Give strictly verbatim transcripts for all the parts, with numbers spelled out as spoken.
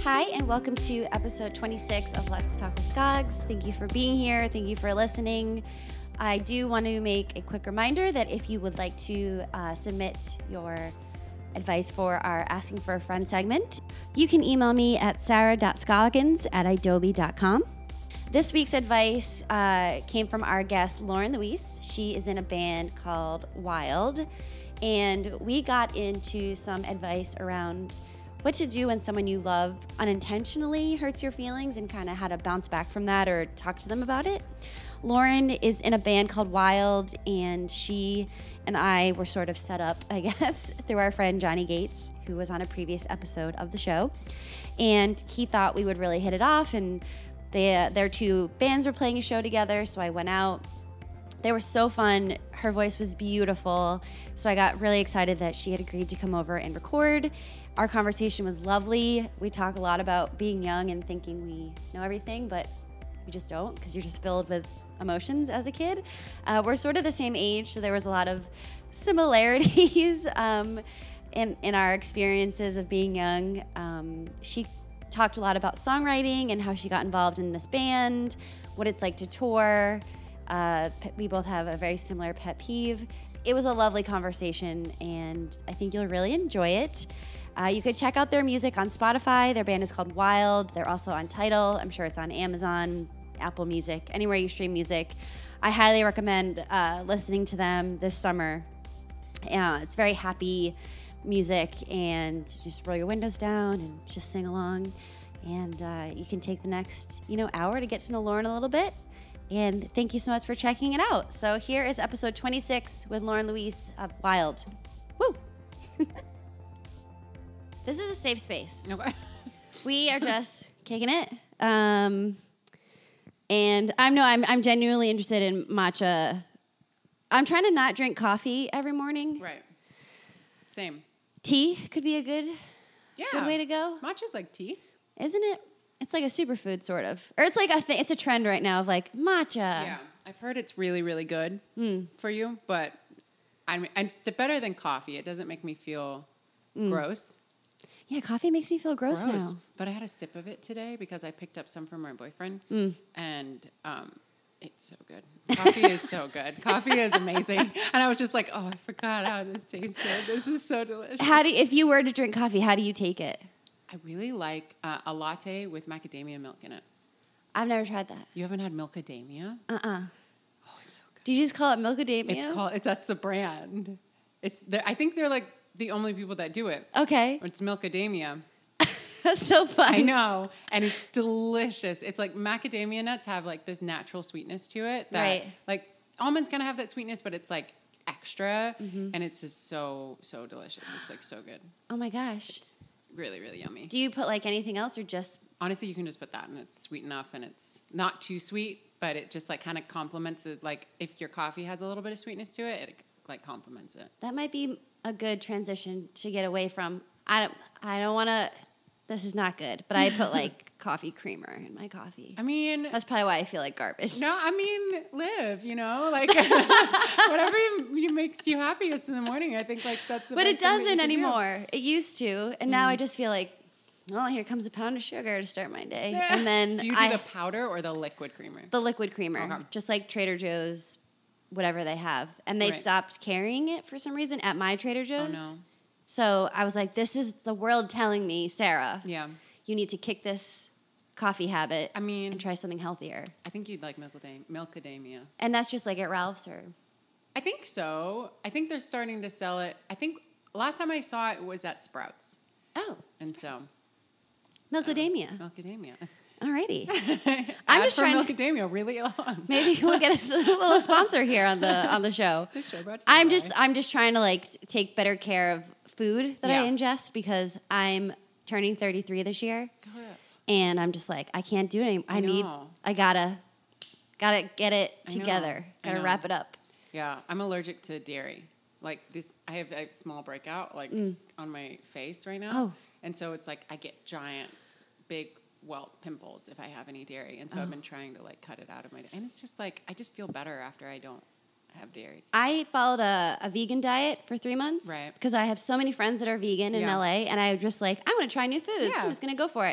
Hi, and welcome to episode twenty-six of Let's Talk with Skogs. Thank you for being here. Thank you for listening. I do want to make a quick reminder that if you would like to uh, submit your advice for our Asking for a Friend segment, you can email me at sarah dot scoggins at adobe dot com. This week's advice uh, came from our guest, Lauren Louise. She is in a band called Wild, and we got into some advice around what to do when someone you love unintentionally hurts your feelings and kind of how to bounce back from that or talk to them about it. Lauren is in a band called Wild, and she and I were sort of set up, I guess, through our friend Johnny Gates, who was on a previous episode of the show. And he thought we would really hit it off, and they, uh, their two bands were playing a show together, so I went out. They were so fun. Her voice was beautiful, so I got really excited that she had agreed to come over and record. Our conversation was lovely. We talk a lot about being young and thinking we know everything, but we just don't, because you're just filled with emotions as a kid. Uh, we're sort of the same age, so there was a lot of similarities um, in, in our experiences of being young. Um, she talked a lot about songwriting and how she got involved in this band, what it's like to tour. Uh, we both have a very similar pet peeve. It was a lovely conversation, and I think you'll really enjoy it. Uh, you could check out their music on Spotify. Their band is called Wild. They're also on Tidal. I'm sure it's on Amazon, Apple Music, anywhere you stream music. I highly recommend uh, listening to them this summer. Uh, it's very happy music, and just roll your windows down and just sing along. And uh, you can take the next, you know, hour to get to know Lauren a little bit. And thank you so much for checking it out. So here is episode twenty-six with Lauren Louise of Wild. Woo! This is a safe space. Okay. We are just kicking it. Um, and I'm no, I'm I'm genuinely interested in matcha. I'm trying to not drink coffee every morning. Right. Same. Tea could be a good, Yeah. good way to go. Matcha's like tea. Isn't it? It's like a superfood, sort of. Or it's like a th- it's a trend right now of like matcha. Yeah. I've heard it's really, really good Mm. for you, but I mean, it's better than coffee. It doesn't make me feel Mm. gross. Yeah, coffee makes me feel gross, Gross. now. But I had a sip of it today because I picked up some from my boyfriend, Mm. and um, it's so good. Coffee is so good. Coffee is amazing. And I was just like, oh, I forgot how this tasted. This is so delicious. How do if you were to drink coffee, how do you take it? I really like uh, a latte with macadamia milk in it. I've never tried that. You haven't had milkadamia? Uh-uh. Oh, it's so good. Do you just call it milkadamia? It's called. It's that's the brand. It's. I think they're like the only people that do it. Okay. It's milkadamia. That's so fun. I know, and it's delicious. It's like macadamia nuts have like this natural sweetness to it. That, Right. Like almonds kind of have that sweetness, but it's like extra, Mm-hmm. and it's just so so delicious. It's like so good. Oh my gosh. It's really really yummy. Do you put like anything else or just Honestly, you can just put that, and it's sweet enough, and it's not too sweet, but it just like kind of complements it. Like if your coffee has a little bit of sweetness to it, it like complements it. that might be a good transition to get away from. I don't I don't want to this is not good, but I put like coffee creamer in my coffee. I mean, That's probably why I feel like garbage. no, I mean, live, you know, like whatever you, you makes you happiest in the morning. I think like that's the But best it thing that you doesn't can do. anymore. It used to, and now I just feel like, well, here comes a pound of sugar to start my day, and then Do you do I the powder or the liquid creamer? the liquid creamer, Okay. just like Trader Joe's, whatever they have, and they've Right. stopped carrying it for some reason at my Trader Oh Joe's. no. So I was like, this is the world telling me, Sarah, Yeah. you need to kick this coffee habit I mean, and try something healthier. I think you'd like milkadam- milkadamia. And that's just like at Ralph's or I think so. I think they're starting to sell it. I think last time I saw it was at Sprouts. oh, And so Milkadamia. milkadamia. Alrighty. I'm just just for trying to- milkadamia really long. Maybe we'll get us a little sponsor here on the on the show. This show brought to you I'm by- just I'm just trying to like take better care of food that I Yeah. ingest because I'm turning thirty-three this year, Go ahead. and I'm just like I can't do it anymore. I, I need know. I gotta gotta get it I know. together. I Gotta know. wrap it up. Yeah, I'm allergic to dairy. Like this, I have a small breakout like on my face right now. Oh. And so it's like I get giant, big welt pimples if I have any dairy. And so Oh. I've been trying to like cut it out of my, and it's just like, I just feel better after I don't have dairy. I followed a, a vegan diet for three months. Right. Because I have so many friends that are vegan in Yeah. L A, and I was just like, I want to try new foods. Yeah. I'm just going to go for it.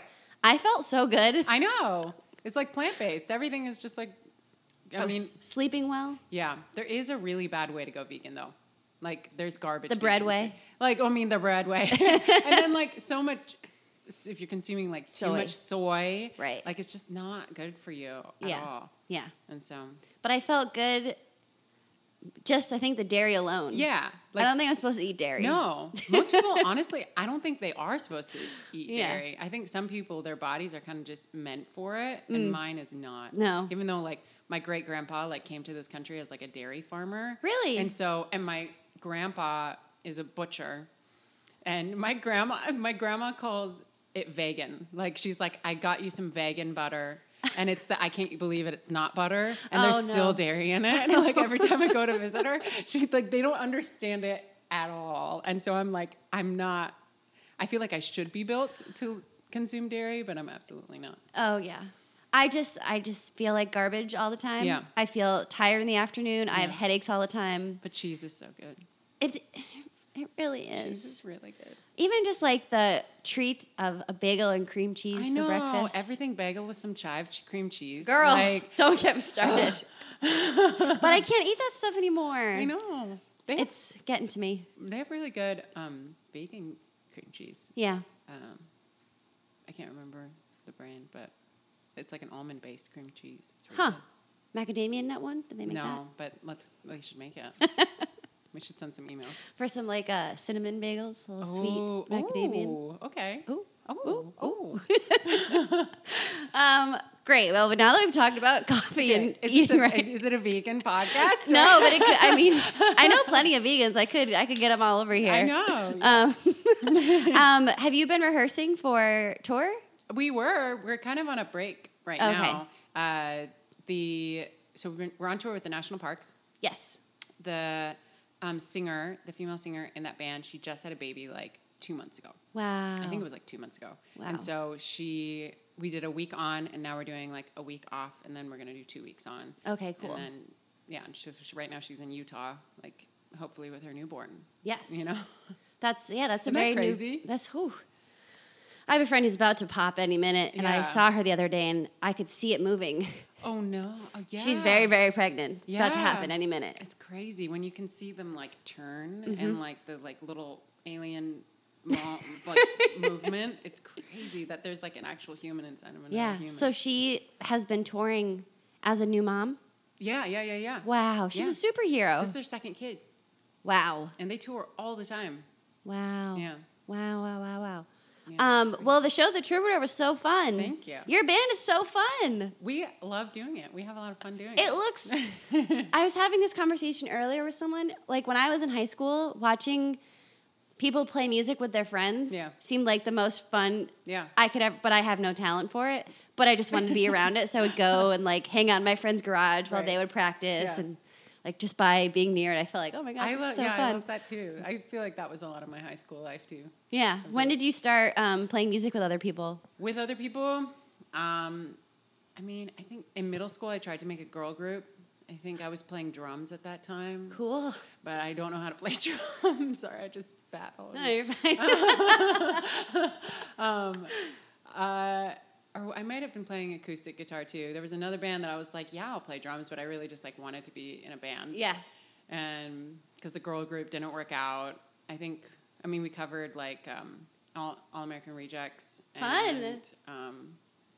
I felt so good. I know. It's like plant-based. Everything is just like, I Oh, mean. s- sleeping well. Yeah. There is a really bad way to go vegan, though. Like, there's garbage. The bread vegan way? food. Like, I mean, the bread way. And then, like, so much, if you're consuming, like, too Soy. much soy. Right. Like, it's just not good for you at Yeah. all. Yeah. And so. But I felt good. Just, I think the dairy alone. Yeah. I don't think I'm supposed to eat dairy. No. Most people, honestly, I don't think they are supposed to eat Yeah. dairy. I think some people, their bodies are kind of just meant for it, and mine is not. No. Even though, like, my great grandpa like came to this country as like a dairy farmer. Really? And so, and my grandpa is a butcher, and my grandma, my grandma calls it vegan. Like, she's like, I got you some vegan butter. And it's the I can't believe it. It's not butter, and Oh, there's no. still dairy in it. And like every time I go to visit her, she like they don't understand it at all. And so I'm like, I'm not. I feel like I should be built to consume dairy, but I'm absolutely not. Oh yeah. I just I just feel like garbage all the time. Yeah. I feel tired in the afternoon. I have Yeah. headaches all the time. But cheese is so good. It it really is. Cheese is really good. Even just like the treat of a bagel and cream cheese I for know breakfast. everything bagel with some chive ch- cream cheese. Girl, like don't get me started. But I can't eat that stuff anymore. I know they have, It's getting to me. they have really good um, baking cream cheese. Yeah. Um, I can't remember the brand, but it's like an almond based cream cheese. It's really Huh. good. Macadamia nut one? Did they make that? No, but let's we should make it. We should send some emails. For some like uh, cinnamon bagels, a little Ooh, sweet macadamia. ooh, okay. Ooh. Oh, oh. Um, great. Well, but now that we've talked about coffee Okay. and Is, eating this a, right. is it a vegan podcast? No, but it could, I mean, I know plenty of vegans. I could I could get them all over here. I know. Um, um, have you been rehearsing for tour? We were. We're kind of on a break right Okay. now. Uh, the so we've been, we're on tour with the national parks. Yes. The um, singer, the female singer in that band, she just had a baby like two months ago. Wow. I think it was like two months ago. Wow. And so she, we did a week on, and now we're doing like a week off, and then we're gonna do two weeks on. Okay, cool. And then yeah, and she's, she, right now she's in Utah, like hopefully with her newborn. Yes. You know. That's yeah. That's Isn't a that very crazy? new. That's whew. I have a friend who's about to pop any minute, and I Yeah. saw her the other day, and I could see it moving. Oh no! Oh, yeah. She's very, very pregnant. It's about to Yeah. happen any minute. It's crazy when you can see them like turn Mm-hmm. and like the like little alien mo- like movement. It's crazy that there's like an actual human inside of another Yeah. human. So she has been touring as a new mom. yeah, yeah, yeah, yeah. Wow. She's Yeah. a superhero. This is their second kid, Wow. and they tour all the time. Wow. Yeah. Wow, wow, wow, wow. Yeah, um, well, the show The Troubadour was so fun. Thank you. Your band is so fun. We love doing it. We have a lot of fun doing it. It looks. I was having this conversation earlier with someone. Like when I was in high school, watching people play music with their friends Yeah. seemed like the most fun Yeah. I could ever. But I have no talent for it. But I just wanted to be around it, so I would go and like hang out in my friend's garage while Right. they would practice, Yeah. and like just by being near it, I felt like, oh my god, I this love. is so yeah, fun. I love that too. I feel like that was a lot of my high school life too. Yeah. When did you start um, playing music with other people? With other people, um, I mean, I think in middle school I tried to make a girl group. I think I was playing drums at that time, Cool. but I don't know how to play drums. Sorry, I just spat all over No, you. you're fine. um, uh, or I might have been playing acoustic guitar too. There was another band that I was like, yeah, I'll play drums, but I really just like wanted to be in a band. yeah. And because the girl group didn't work out, I think, I mean, we covered like um, All, All American Rejects. Fun. And, um,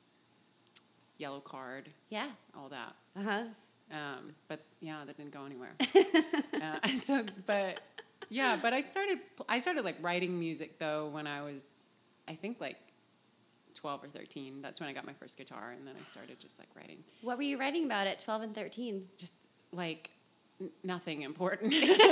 Yellow Card, Yeah. all that. Uh huh. Um, but yeah, that didn't go anywhere. uh, so, but yeah, but I started, I started like writing music though when I was, I think like twelve or thirteen. That's when I got my first guitar, and then I started just like writing. What were you writing about at twelve and thirteen? Just like n- nothing important.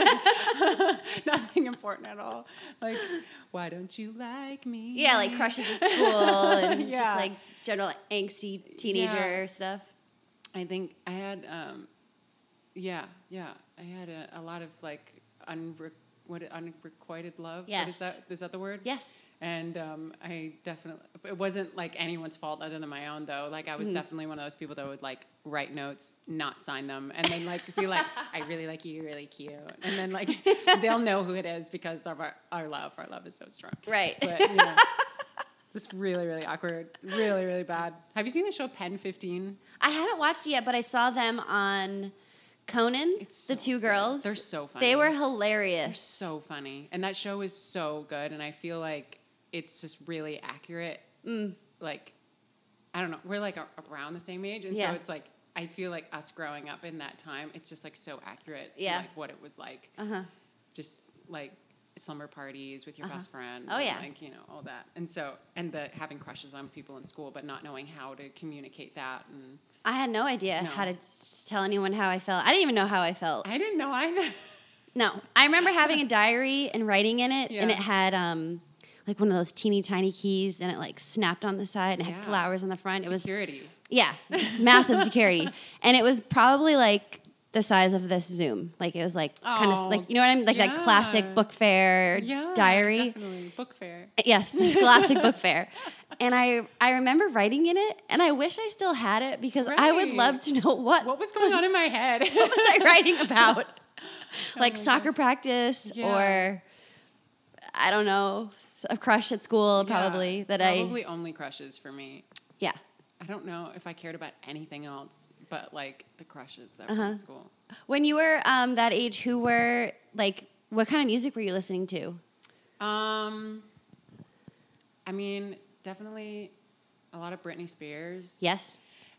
Nothing important at all. Like, why don't you like me? Yeah, like crushes at school and Yeah. just like general angsty teenager Yeah. stuff. I think I had, um, yeah, yeah. I had a, a lot of like unre- what unrequited love. What Yes. is that? Is that the word? Yes. And um, I definitely, it wasn't like anyone's fault other than my own though. Like I was Mhm. definitely one of those people that would like write notes, not sign them, and then like be like, I really like you, you're really cute. And then like they'll know who it is because of our, our love. Our love is so strong. Right. But, you know, Just really, really awkward. Really, really bad. Have you seen the show Pen fifteen? I haven't watched it yet, but I saw them on Conan, It's the so two good. girls. They're so funny. They were They're hilarious. so funny. And that show is so good. And I feel like it's just really accurate. Mm. Like, I don't know. We're like a, around the same age. And Yeah. so it's like, I feel like us growing up in that time, it's just like so accurate to Yeah. like what it was like. Uh-huh. Just like slumber parties with your Uh-huh. best friend. Oh, and yeah. like, you know, all that. And so, and the having crushes on people in school, but not knowing how to communicate that. And I had no idea No. how to s- tell anyone how I felt. I didn't even know how I felt. I didn't know either. No. I remember having a diary and writing in it, and Yeah. it had um, like one of those teeny tiny keys, and it like snapped on the side and it had Yeah. flowers on the front. It was Security. Yeah, massive security. And it was probably like the size of this Zoom. Like it was like kind of Oh, like, you know what I mean? Like that yeah. classic book fair Yeah, diary. definitely. Book fair. Yes, the Scholastic Book Fair. And I I remember writing in it, and I wish I still had it because I would Right. love to know what, What was going on in my head? what was I writing about? Like my soccer practice Yeah. or, I don't know, a crush at school Yeah, probably that I, Probably only crushes for me. yeah. I don't know if I cared about anything else but like the crushes that Uh-huh. were in school. When you were um, that age, who were, like, what kind of music were you listening to? Um, I mean, definitely a lot of Britney Spears. Yes.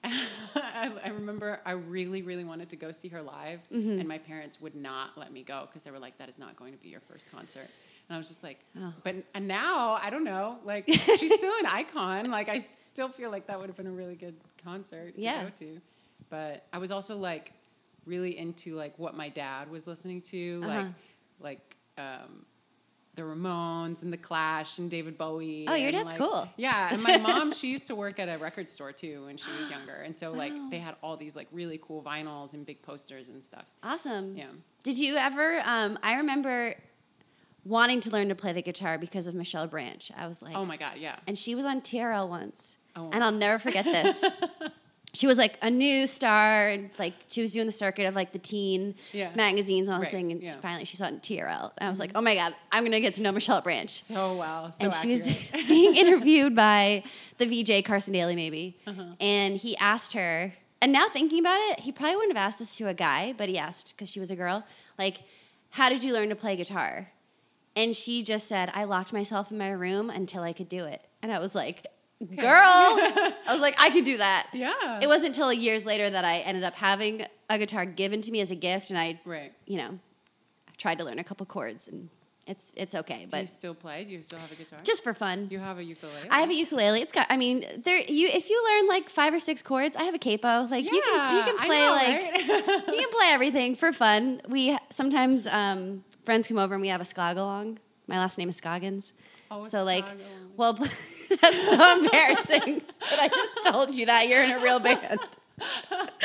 I, I remember I really, really wanted to go see her live, Mm-hmm. and my parents would not let me go because they were like, "That is not going to be your first concert." And I was just like, Oh. "But and now I don't know. Like, she's still an icon. Like, I still feel like that would have been a really good concert to Yeah. go to." But I was also like really into like what my dad was listening to, Uh-huh. like like um, the Ramones and the Clash and David Bowie. Oh, your and, dad's like- cool. Yeah, and my mom, she used to work at a record store too when she was younger, and so like Wow. they had all these like really cool vinyls and big posters and stuff. Awesome. Yeah. Did you ever, um, I remember wanting to learn to play the guitar because of Michelle Branch. I was like, Oh my god, yeah. and she was on T R L once. Oh. And I'll never forget this. She was like a new star, and like she was doing the circuit of like the teen Yeah. magazines and all this Right, thing. And yeah. Mm-hmm. she finally she saw it in T R L. And I was like, oh my God, I'm going to get to know Michelle Branch. So well, so and she was accurate. being interviewed by the V J Carson Daly, maybe. Uh-huh. And he asked her, and now thinking about it, he probably wouldn't have asked this to a guy, but he asked because she was a girl, like, how did you learn to play guitar? And she just said, I locked myself in my room until I could do it. And I was like, girl, I was like, I could do that. Yeah. It wasn't until years later that I ended up having a guitar given to me as a gift, and I, Right. you know, tried to learn a couple chords, and it's it's okay, Do but you still play? Do you still have a guitar? just for fun. You have a ukulele? I have a ukulele. It's got. I mean, there. You if you learn like five or six chords, I have a capo. Like you can you Yeah, can I play know, like right? you can play everything for fun. We sometimes um, friends come over and we have a skog along. My last name is Scoggins. Oh, it's so like, Skog-along. well, that's so embarrassing that I just told you that you're in a real band. I love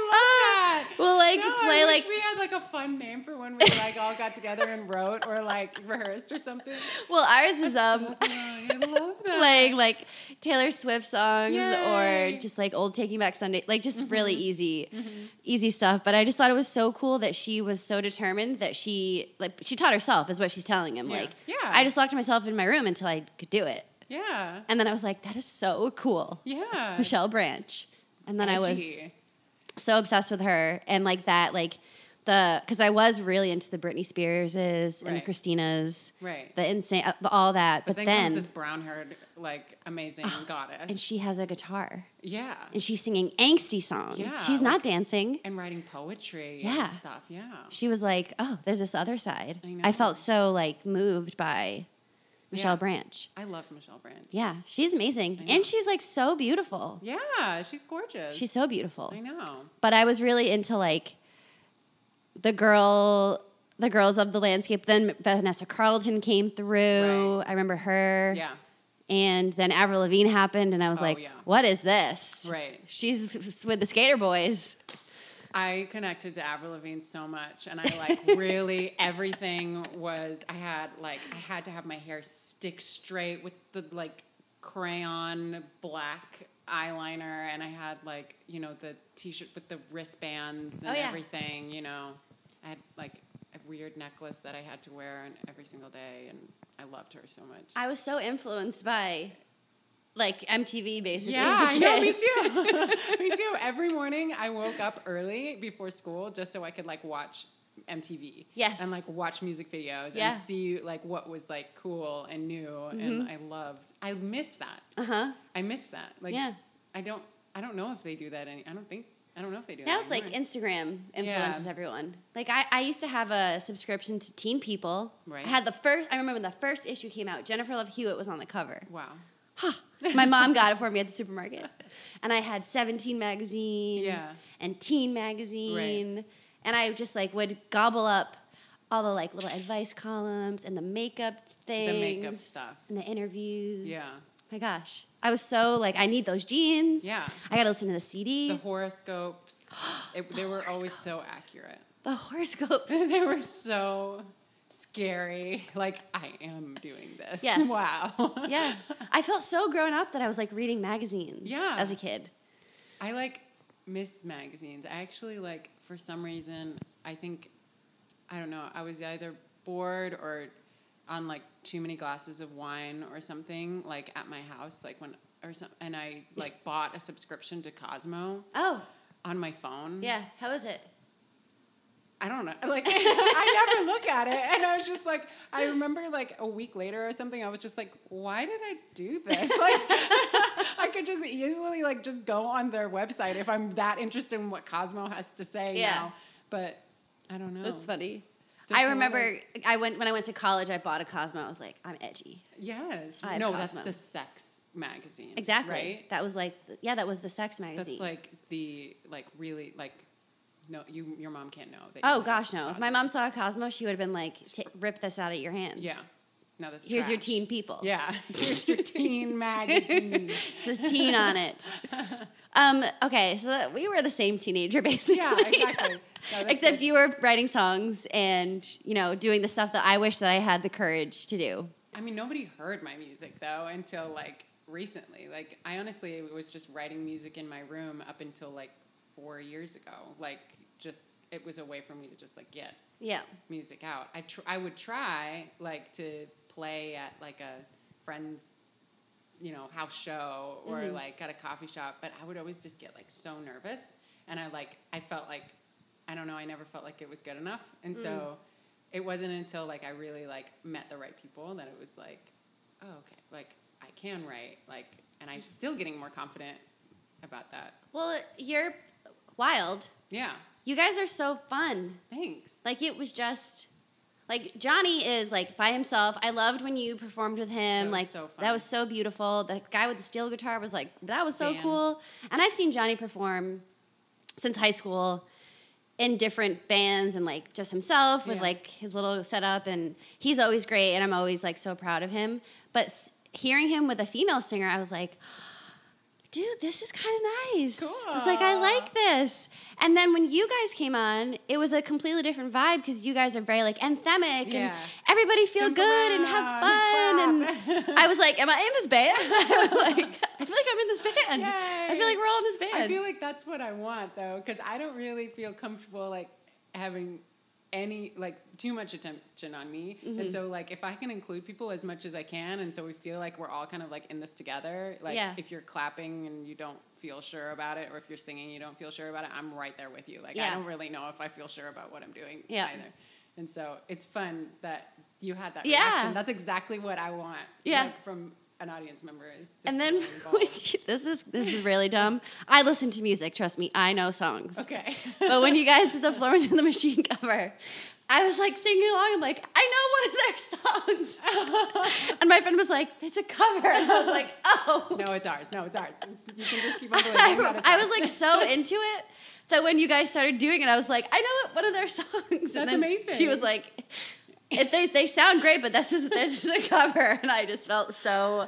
that. We'll like No, play I like wish we had like a fun name for when we like all got together and wrote or like rehearsed or something. well ours is um Oh, I love that. playing like Taylor Swift songs Yay. Mm-hmm. or just like old Taking Back Sunday, like just really easy, easy stuff. But I just thought it was so cool that she was so determined that she like she taught herself is what she's telling him. Yeah. Like, Yeah. I just locked myself in my room until I could do it, Yeah. and then I was like, that is so cool, Yeah. Michelle Branch. And then I was Edgy. so obsessed with her and like that like the because I was really into the Britney Spearses and the Right. Christinas, Right. the insane, uh, all that. But But, then, then, comes this brown-haired, like, amazing goddess. and she has a guitar. yeah. And she's singing angsty songs. Yeah, she's not like- dancing. And writing poetry Yeah. and stuff. Yeah. She was like, oh, there's this other side. I I, know. felt so like moved by Michelle Yeah. Branch. I love Michelle Branch. Yeah, she's amazing. I know. And she's like so beautiful. Yeah, she's gorgeous. She's so beautiful. I know. But I was really into like the girl, the girls of the landscape. Then Vanessa Carlton came through. Right. I remember her. Yeah. And then Avril Lavigne happened, and I was Oh, like, yeah. what is this? Right. She's f- with the Skater Boys. I connected to Avril Lavigne so much, and I like really everything was. I had like I had to have my hair stick straight with the like crayon black eyeliner, and I had like you know the t-shirt with the wristbands and Oh, yeah. everything. You know, I had like a weird necklace that I had to wear and every single day, and I loved her so much. I was so influenced by like M T V basically. Yeah, as a I know, me kid. too. Me too. Every morning I woke up early before school just so I could like watch M T V. Yes. And like watch music videos Yeah. and see like what was like cool and new. Mm-hmm. And I loved, I miss that. Uh-huh. I miss that. Like, Yeah. I don't, I don't know if they do that any, I don't think, I don't know if they do Now that it's like anymore. Instagram influences Yeah. everyone. Like I, I used to have a subscription to Teen People. Right. I had the first, I remember when the first issue came out, Jennifer Love Hewitt was on the cover. Wow. My mom got it for me at the supermarket. And I had Seventeen magazine Yeah. and Teen magazine. And I just like would gobble up all the like little advice columns and the makeup things. The makeup stuff. And the interviews. Yeah. My gosh. I was so like, I need those jeans. Yeah. I got to listen to the C D. The horoscopes, it, they were always so accurate. The horoscopes. They were so scary. Like, I am doing this. Yes. Wow. Yeah. I felt so grown up that I was like reading magazines Yeah. as a kid. I like miss magazines. I actually like, for some reason, I think, I don't know, I was either bored or on like too many glasses of wine or something, like at my house, like when, or some, and I like bought a subscription to Cosmo Oh, on my phone. yeah. How is it? I don't know. Like, I never look at it. And I was just like, I remember like a week later or something, I was just like, why did I do this? Like, I could just easily like just go on their website if I'm that interested in what Cosmo has to say Yeah. now. But I don't know. That's funny. Just I a remember little- I went when I went to college. I bought a Cosmo. I was like, I'm edgy. Yes. I have No, Cosmo. that's the sex magazine. Exactly. Right? That was like, the, yeah, that was the sex magazine. That's like the, like really, like, no, you, your mom can't know. That you oh have gosh, no! If my Cosmo. mom saw a Cosmo, she would have been like, "T- "Rip this out of your hands." Yeah. No, that's Here's your trash. teen people. Yeah. Here's your teen magazine. It says teen on it. Um, okay, so that, we were the same teenager basically. Yeah, exactly. No, that's Except good. you were writing songs and you know doing the stuff that I wish that I had the courage to do. I mean, nobody heard my music though until like recently. Like, I honestly was just writing music in my room up until like four years ago. Like, just it was a way for me to just like get Yeah. music out. I tr- I would try like to play at like a friend's, you know, house show or Mhm. like at a coffee shop, but I would always just get like so nervous, and I like I felt like I don't know, I never felt like it was good enough, and Mm. so it wasn't until like I really like met the right people that it was like, oh, okay, like I can write, like, and I'm still getting more confident about that. Well, you're wild. Yeah, You guys are so fun. thanks. Like it was just like Johnny is like by himself. I loved when you performed with him. That was like so fun. that was so beautiful. The guy with the steel guitar was like that was so Dan. cool. And I've seen Johnny perform since high school in different bands and like just himself with Yeah. like his little setup, and he's always great and I'm always like so proud of him. But s- hearing him with a female singer, I was like, dude, this is kind of nice. I was like, I Cool. like this. And then when you guys came on, it was a completely different vibe because you guys are very like anthemic Yeah. and everybody feel Jump good and have around, fun. clap. And I was like, am I in this band? I was like, I feel like I'm in this band. I feel Yay. like we're all in this band. I feel like that's what I want though, because I don't really feel comfortable like having any like too much attention on me, Mm-hmm. and so like if I can include people as much as I can, and so we feel like we're all kind of like in this together. Like Yeah. if you're clapping and you don't feel sure about it, or if you're singing you don't feel sure about it, I'm right there with you. Like Yeah. I don't really know if I feel sure about what I'm doing Yeah. either, and so it's fun that you had that Yeah. reaction. That's exactly what I want. Yeah. like, from an audience member is. To and then feel involved. this is this is really dumb. I listen to music. Trust me, I know songs. Okay. But when you guys did the Florence and the Machine cover, I was like singing along. I'm like, I know one of their songs. And my friend was like, it's a cover. And I was like, oh. No, it's ours. No, it's ours. It's, you can just keep on believing that I, it's I ours. was like so into it that when you guys started doing it, I was like, I know one of their songs. That's and then amazing. She was like, it, they, they sound great, but this is this is a cover. And I just felt so.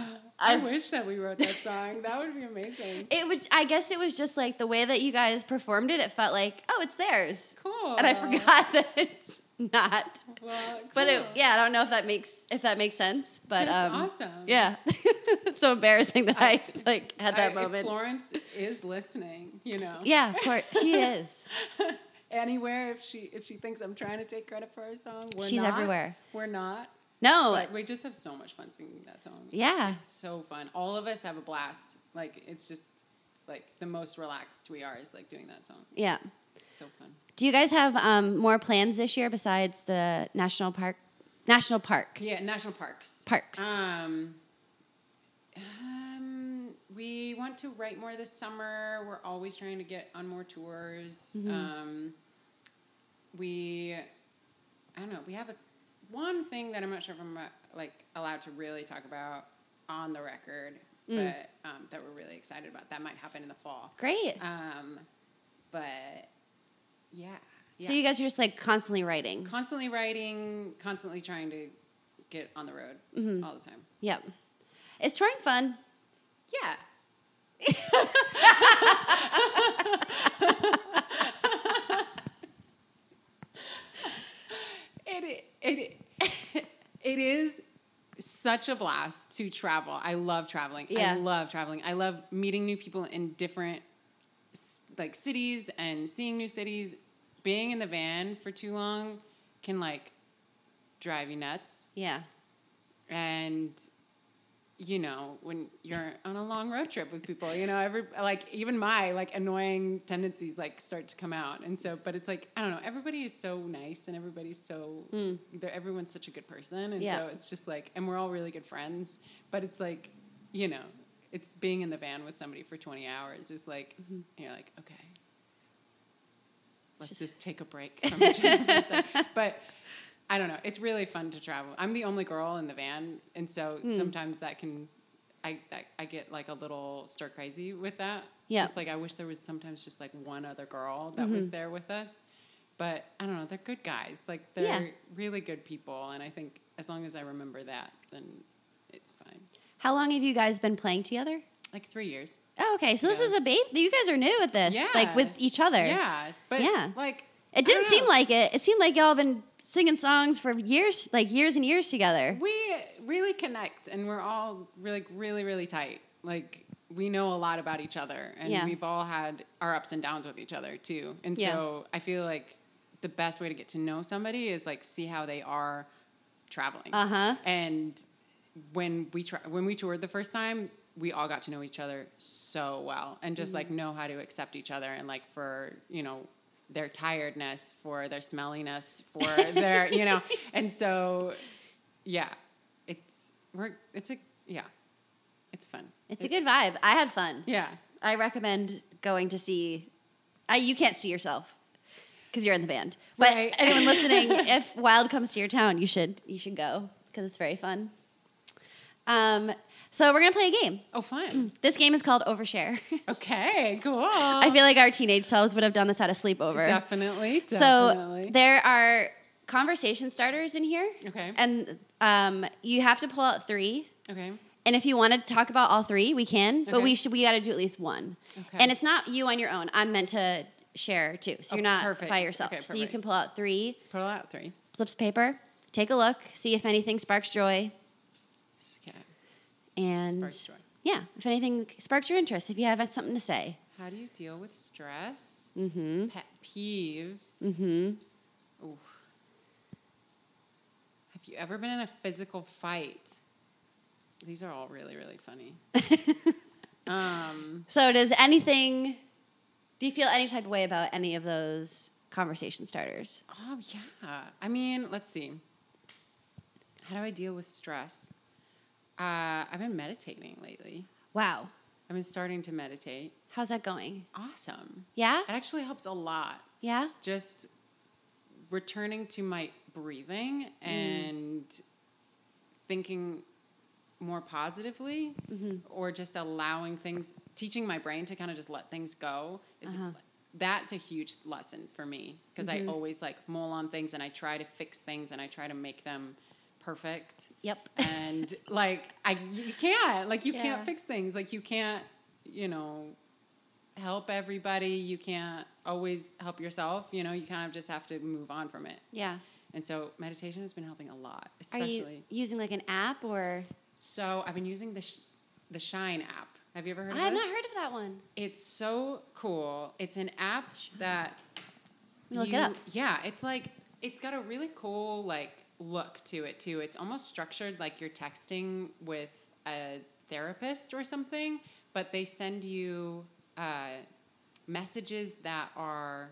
I I've- wish that we wrote that song. That would be amazing. It was. I guess it was just like the way that you guys performed it. It felt like, oh, it's theirs. Cool. And I forgot that it's not. Well, cool. But it, yeah, I don't know if that makes if that makes sense. But That's um, awesome. yeah, it's so embarrassing that I, like had that I- moment. If Florence is listening, you know. Yeah, of course she is. Anywhere, if she if she thinks I'm trying to take credit for her song, we're She's not. everywhere. We're not. No. But we just have so much fun singing that song. Yeah. It's so fun. All of us have a blast. Like, it's just, like, the most relaxed we are is, like, doing that song. Yeah. So fun. Do you guys have um, more plans this year besides the national park? National park. Yeah, national parks. Parks. Um, um, we want to write more this summer. We're always trying to get on more tours. Mm-hmm. Um, we, I don't know, we have a one thing that I'm not sure if I'm uh, like allowed to really talk about on the record, mm. but um, that we're really excited about. That might happen in the fall. Great. Um, but yeah. Yeah. So you guys are just like constantly writing. Constantly writing, constantly trying to get on the road mm-hmm. all the time. Yep. Is touring fun? Yeah. it, it, it is such a blast to travel. I love traveling. Yeah. I love traveling. I love meeting new people in different like cities and seeing new cities. Being in the van for too long can like drive you nuts. Yeah. And you know, when you're on a long road trip with people, you know, every like even my like annoying tendencies like start to come out. And so, but it's like, I don't know, everybody is so nice and everybody's so mm. everyone's such a good person. And yeah. so it's just like, and we're all really good friends, but it's like, you know, it's being in the van with somebody for twenty hours is like, mm-hmm. you're like, okay. Let's just, just take a break from each other. But I don't know. It's really fun to travel. I'm the only girl in the van, and so mm. sometimes that can, I, I I get like a little stir crazy with that. Yeah. Just like I wish there was sometimes just like one other girl that mm-hmm. was there with us. But I don't know. They're good guys. Like they're yeah. really good people, and I think as long as I remember that, then it's fine. How long have you guys been playing together? Like three years. Oh, okay. So yeah. this is a babe. You guys are new at this. Yeah. Like with each other. Yeah. But yeah. like it didn't seem like it. It seemed like y'all have been singing songs for years, like years and years together. We really connect, and we're all really, really, really tight. Like we know a lot about each other, and yeah. we've all had our ups and downs with each other too. And yeah. so I feel like the best way to get to know somebody is like see how they are traveling. Uh huh. And when we tra- when we toured the first time, we all got to know each other so well and just mm-hmm. like know how to accept each other and like for, you know, their tiredness, for their smelliness, for their, you know, and so, yeah, it's, we're, it's a, yeah, it's fun. It's, it's a good vibe. I had fun. Yeah. I recommend going to see, I, you can't see yourself because you're in the band, but right. anyone listening, if Wild comes to your town, you should, you should go because it's very fun. Um, So we're going to play a game. Oh, fun. This game is called Overshare. Okay, cool. I feel like our teenage selves would have done this at a sleepover. Definitely, definitely. So there are conversation starters in here. Okay. And um, you have to pull out three. Okay. And if you want to talk about all three, we can. But okay. we should we got to do at least one. Okay. And it's not you on your own. I'm meant to share too. So oh, you're not perfect. by yourself. Okay, so you can pull out three. Pull out three. Slips of paper. Take a look. See if anything sparks joy. And sparks joy. Yeah, if anything sparks your interest, if you have something to say. How do you deal with stress? Mm-hmm. Pet peeves. Mm-hmm. Ooh. Have you ever been in a physical fight? These are all really, really funny. um, so does anything, do you feel any type of way about any of those conversation starters? Oh, yeah. I mean, let's see. How do I deal with stress? Uh, I've been meditating lately. Wow. I've been starting to meditate. How's that going? Awesome. Yeah? It actually helps a lot. Yeah? Just returning to my breathing and mm. thinking more positively mm-hmm. or just allowing things, teaching my brain to kind of just let things go. Is, uh-huh. That's a huge lesson for me because mm-hmm. I always like mull on things and I try to fix things and I try to make them perfect. Yep. And like I you can't. Like you yeah. can't fix things. Like you can't, you know, help everybody. You can't always help yourself. You know, you kind of just have to move on from it. Yeah. And so meditation has been helping a lot, especially. Are you using like an app or? So I've been using the sh- the Shine app. Have you ever heard of it? I have not heard of that one. It's so cool. It's an app Shine. that you look it up. Yeah, it's like It's got a really cool like look to it too. It's almost structured like you're texting with a therapist or something, but they send you uh, messages that are,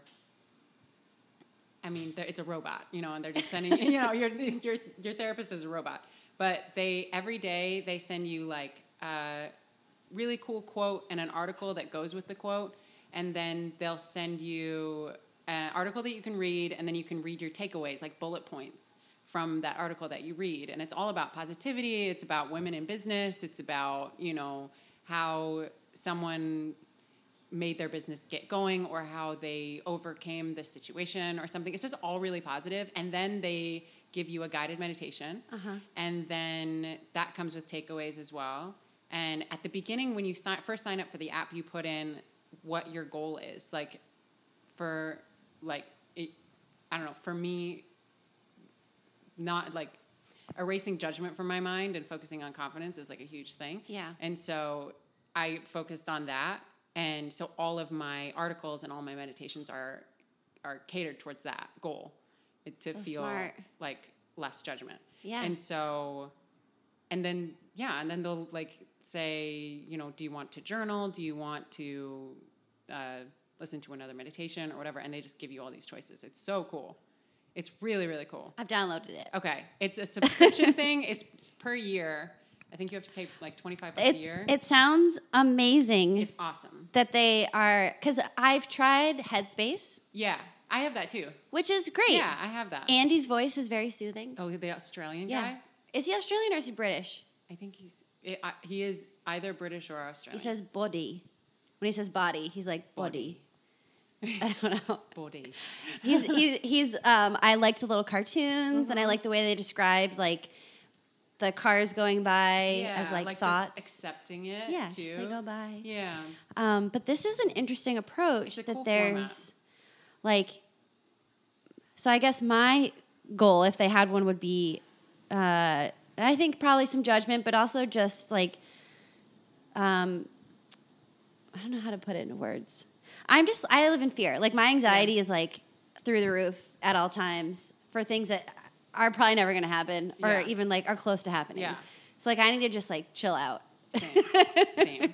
I mean, it's a robot, you know, and they're just sending, you know, your your your therapist is a robot, but they every day they send you like a really cool quote and an article that goes with the quote, and then they'll send you an article that you can read, and then you can read your takeaways, like bullet points from that article that you read. And it's all about positivity. It's about women in business. It's about, you know, how someone made their business get going or how they overcame this situation or something. It's just all really positive. And then they give you a guided meditation. Uh-huh. And then that comes with takeaways as well. And at the beginning, when you sign, first sign up for the app, you put in what your goal is. Like for like, it, I don't know, for me, not like erasing judgment from my mind and focusing on confidence is like a huge thing. Yeah. And so I focused on that. And so all of my articles and all my meditations are are catered towards that goal, to so feel smart. like less judgment. Yeah. And so, and then, yeah, and then they'll like say, you know, do you want to journal? Do you want to uh, listen to another meditation or whatever? And they just give you all these choices. It's so cool. It's really, really cool. I've downloaded it. Okay. It's a subscription thing. It's per year. I think you have to pay like twenty-five bucks It's, a year. it sounds amazing. It's awesome. That they are, because I've tried Headspace. Yeah. I have that too. Which is great. Yeah, I have that. Andy's voice is very soothing. Oh, the Australian yeah. guy? Is he Australian or is he British? I think he's, it, uh, he is either British or Australian. He says body. When he says body, he's like body. body. I don't know. Body. He's, he's, he's um, I like the little cartoons Mm-hmm. and I like the way they describe like the cars going by Yeah, as like, like thoughts. Just accepting it Yeah, too. just they go by. Yeah. Um, but this is an interesting approach It's a that cool there's format. like, so I guess my goal, if they had one, would be, uh, I think probably some judgment, but also just like, um, I don't know how to put it into words. I'm just, I live in fear. Like my anxiety Yeah. is like through the roof at all times for things that are probably never going to happen or Yeah. even like are close to happening. Yeah. So like I need to just like chill out. Same. Same.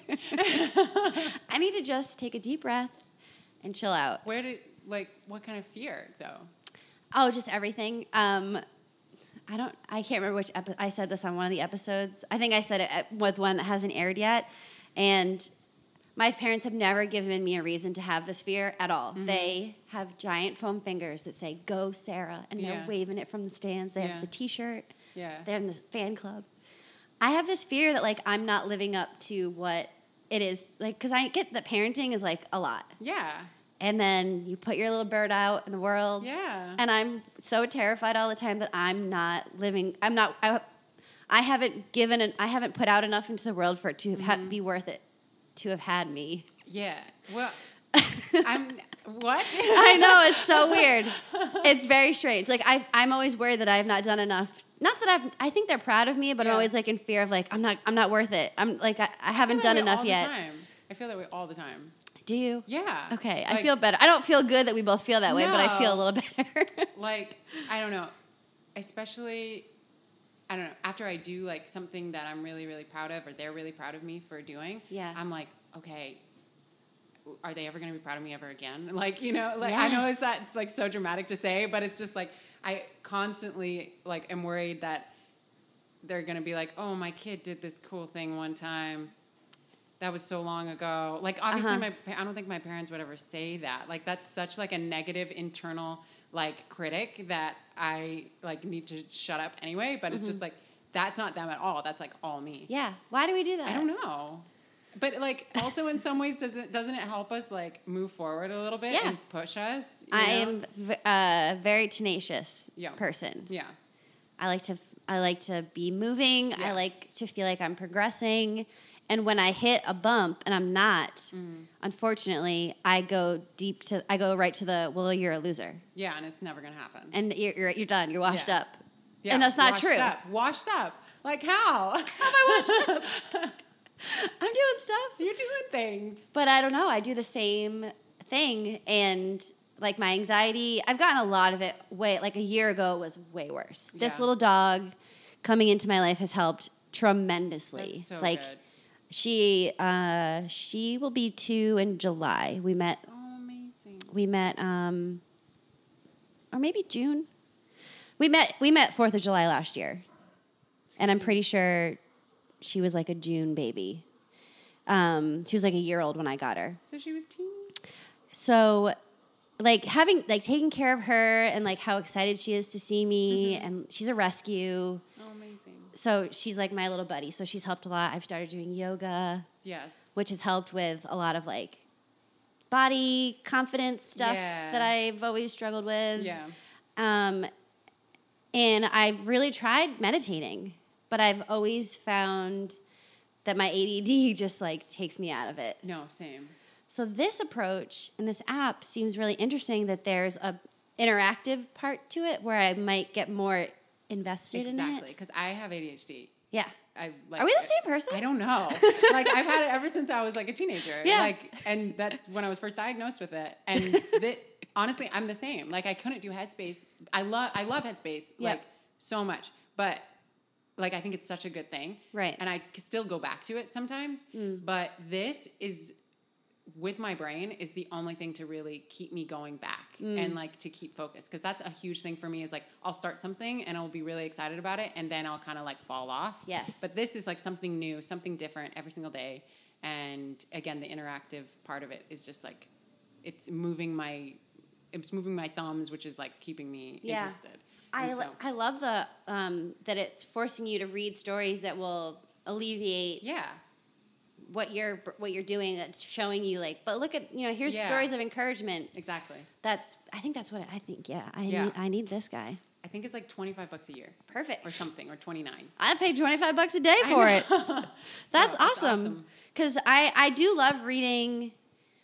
I need to just take a deep breath and chill out. Where did, like, what kind of fear, though? Oh, just everything. Um, I don't, I can't remember which episode, I said this on one of the episodes. I think I said it at, with one that hasn't aired yet. And my parents have never given me a reason to have this fear at all. Mm-hmm. They have giant foam fingers that say, "Go, Sarah," and they're Yeah. waving it from the stands. They Yeah. have the t-shirt. Yeah. They're in the fan club. I have this fear that, like, I'm not living up to what it is. Like, because I get that parenting is, like, a lot. Yeah. And then you put your little bird out in the world. Yeah. And I'm so terrified all the time that I'm not living, I'm not, I, I haven't given, an, I haven't put out enough into the world for it to Mm-hmm. ha- be worth it to have had me. Yeah. Well, I'm, what? I know, it's so weird. It's very strange. Like, I, I'm always worried that I have not done enough. Not that I've, I think they're proud of me, but Yeah. I'm always, like, in fear of, like, I'm not, I'm not worth it. I'm, like, I, I haven't I feel done that way enough all yet. The time. I feel that way all the time. Do you? Yeah. Okay, I Like- feel better. I don't feel good that we both feel that way, but I feel a No. little better. Like, I don't know, especially, I don't know, after I do like something that I'm really, really proud of or they're really proud of me for doing, Yeah. I'm like, okay, are they ever going to be proud of me ever again? Like, you know, like I know Yes. it's that's like so dramatic to say, but it's just like, I constantly like am worried that they're going to be like, oh, my kid did this cool thing one time. That was so long ago. Like, obviously, Uh-huh. my pa- I don't think my parents would ever say that. Like, that's such, like, a negative internal, like, critic that I, like, need to shut up anyway. But it's just, like, that's not them at all. That's, like, all me. Yeah. Why do we do that? I don't know. But, like, also in some ways, doesn't doesn't it help us, like, move forward a little bit Yeah. and push us? you I know? am v- a very tenacious Yeah. person. Yeah. I like to I like to be moving. Yeah. I like to feel like I'm progressing. And when I hit a bump and I'm not, Mm-hmm. unfortunately, I go deep to I go right to the, well, you're a loser. Yeah, and it's never going to happen. And you're, you're you're done. You're washed Yeah. up. Yeah, And that's not washed true. Up. Washed up. Like, how? How am I washed up? I'm doing stuff. You're doing things. But I don't know. I do the same thing, and like my anxiety, I've gotten a lot of it way, like a year ago it was way worse. Yeah. This little dog coming into my life has helped tremendously. That's so like good. she uh she will be two in July. We met Oh, amazing. we met um or maybe June. We met we met fourth of July last year. And I'm pretty sure she was like a June baby. Um she was like a year old when I got her. So she was teeny. So like having like taking care of her and like how excited she is to see me, Mm-hmm. and she's a rescue. Oh, amazing. So she's like my little buddy. So she's helped a lot. I've started doing yoga, Yes. which has helped with a lot of like body confidence stuff Yeah. that I've always struggled with. Yeah. Um, and I've really tried meditating, but I've always found that my A D D just like takes me out of it. No, same. So this approach and this app seems really interesting, that there's a interactive part to it where I might get more invested in it. Exactly, because I have A D H D. Yeah. I like. Are we the same person? I don't know. Like I've had it ever since I was like a teenager. Yeah. Like, and that's when I was first diagnosed with it. And that, honestly, I'm the same. Like I couldn't do Headspace. I love I love Headspace Yep. like so much, but like I think it's such a good thing. Right. And I c- still go back to it sometimes. Mm. But this is, with my brain, is the only thing to really keep me going back Mm. and like to keep focused, because that's a huge thing for me. Is like I'll start something and I'll be really excited about it, and then I'll kind of like fall off. Yes. But this is like something new, something different every single day, and again, the interactive part of it is just like it's moving my it's moving my thumbs, which is like keeping me Yeah. interested. I, And lo- so- I love the um, that it's forcing you to read stories that will alleviate yeah. what you're what you're doing. It's showing you like, but look at, you know, here's Yeah. stories of encouragement. Exactly. That's I think that's what I think. Yeah, I Yeah. need I need this guy. I think it's like twenty-five bucks a year Perfect. or something, or twenty-nine. I'd pay twenty-five bucks a day I for know. it. That's No, it's awesome. awesome. Because I, I do love reading.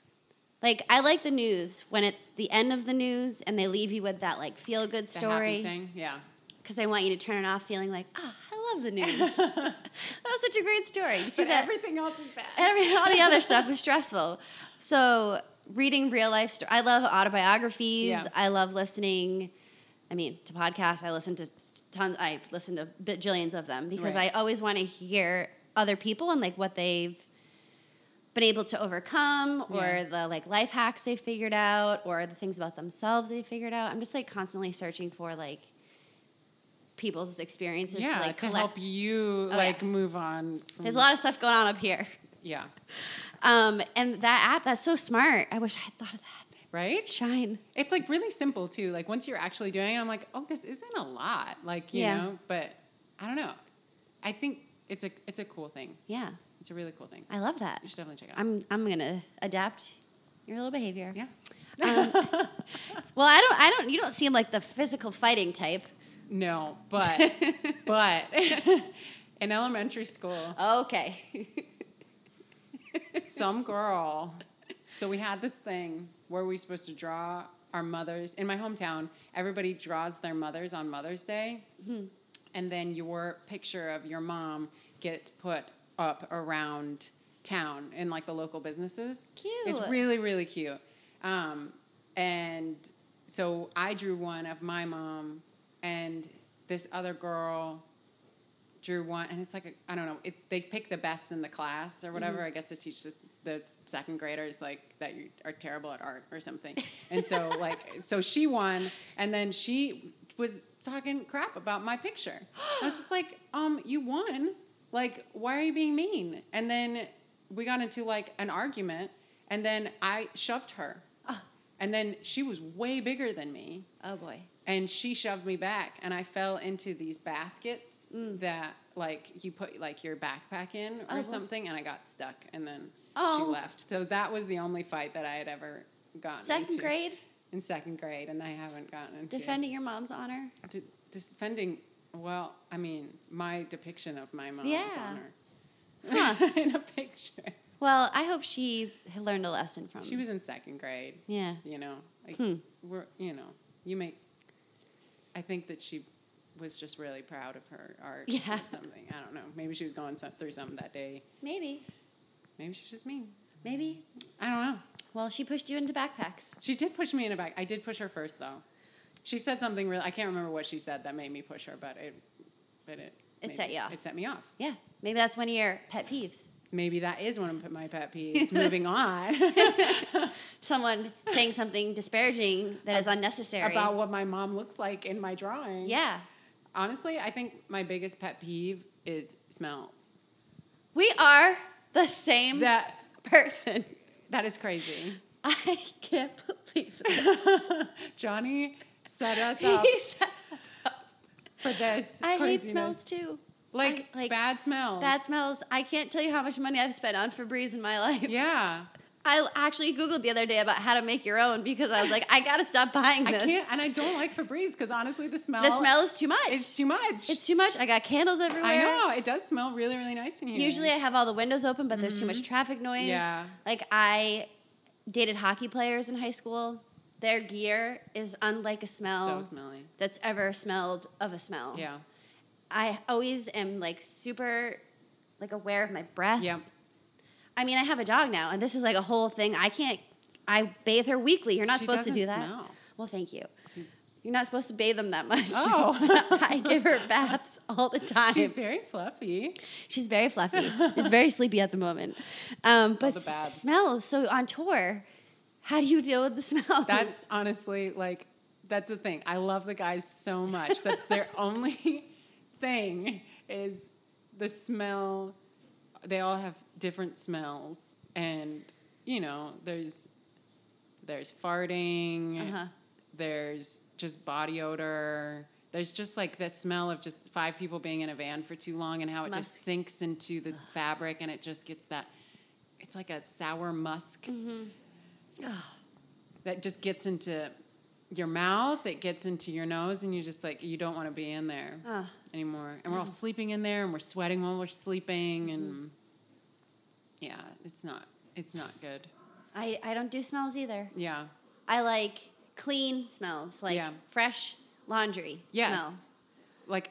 Like, I like the news when it's the end of the news and they leave you with that, like, feel-good The happy story. thing. Yeah. Because they want you to turn it off feeling like, oh, I love the news. That was such a great story. You see But that? everything else is bad. Every, all the other stuff is stressful. So reading real life stories. I love autobiographies. Yeah. I love listening, I mean, to podcasts. I listen to tons, I listen to bajillions of them because Right. I always want to hear other people and like what they've been able to overcome, or Yeah. the like life hacks they figured out, or the things about themselves they figured out. I'm just like constantly searching for like people's experiences Yeah, to like to collect. help you Oh, like yeah. move on. From, There's a lot of stuff going on up here. Yeah. Um, and that app, that's so smart. I wish I had thought of that. Right? Shine. It's like really simple too. Like once you're actually doing it, I'm like, oh, this isn't a lot. Like, you Yeah. know, but I don't know. I think it's a it's a cool thing. Yeah, It's a really cool thing. I love that. You should definitely check it out. I'm I'm gonna adapt your little behavior. Yeah. Um, well, I don't I don't you don't seem like the physical fighting type. No, but but in elementary school, Okay. some girl. So we had this thing where we were supposed to draw our mothers. In my hometown, everybody draws their mothers on Mother's Day. Mm-hmm. And then your picture of your mom gets put up around town in like the local businesses. Cute. It's really, really cute. Um, and so I drew one of my mom, and this other girl drew one, and it's like, a, I don't know, it, they pick the best in the class or whatever, Mm-hmm. I guess, to teach the, the second graders like that you are terrible at art or something. And so like, so she won, and then she was talking crap about my picture. I was just like, um, you won. Like, why are you being mean? And then we got into like an argument, and then I shoved her. Oh. And then she was way bigger than me. Oh boy. And she shoved me back, and I fell into these baskets Mm. that like you put like your backpack in Oh, or boy. something, and I got stuck, and then Oh. she left. So that was the only fight that I had ever gotten Second into. grade, In second grade, and I haven't gotten into defending your mom's honor. D- defending. Well, I mean, my depiction of my mom's Yeah. honor Huh. in a picture. Well, I hope she had learned a lesson from. She was in second grade. Yeah. You know, like Hmm. we're you know you make. I think that she was just really proud of her art Yeah. or something. I don't know. Maybe she was going some, through something that day. Maybe. Maybe she's just mean. Maybe. I don't know. Well, she pushed you into backpacks. She did push me in a back. I did push her first, though. She said something real. I can't remember what she said that made me push her, but it, but it. It set you off. It set me off. Yeah, maybe that's one of your pet peeves. Maybe that is one of my pet peeves. Moving on. Someone saying something disparaging that is unnecessary. About what my mom looks like in my drawing. Yeah. Honestly, I think my biggest pet peeve is smells. We are the same That person. That is crazy. I can't believe it. Johnny set us up He set us up. for this I hate craziness. smells too. Like, I- like bad smells. Bad smells. I can't tell you how much money I've spent on Febreze in my life. Yeah. I actually Googled the other day about how to make your own because I was like, I gotta stop buying I this. can't, and I don't like Febreze because honestly, the smell. The smell is too much. It's too much. It's too much. I got candles everywhere. I know. It does smell really, really nice in here. Usually I have all the windows open, but there's too much traffic noise. Yeah. Like I dated hockey players in high school. Their gear is unlike a smell So smelly. that's ever smelled of a smell. Yeah. I always am like super like aware of my breath. Yep. I mean, I have a dog now, and this is like a whole thing. I can't. I bathe her weekly. You're not She supposed to do doesn't that. smell. Well, thank you. She- You're not supposed to bathe them that much. Oh. I give her baths all the time. She's very fluffy. She's very fluffy. She's very sleepy at the moment. Um, but the s- bads. smells. So on tour, how do you deal with the smell? That's honestly like that's the thing. I love the guys so much. That's their only thing is the smell. They all have different smells, and you know, there's there's farting. Uh-huh. There's just body odor. There's just like the smell of just five people being in a van for too long and how it Musk. just sinks into the fabric and it just gets that. It's like a sour musk that just gets into your mouth. It gets into your nose, and you just like you don't want to be in there Ugh. anymore. And we're all sleeping in there, and we're sweating while we're sleeping, and yeah, it's not it's not good. I, I don't do smells either. Yeah. I like clean smells, like Yeah. fresh laundry Yes. smell. Like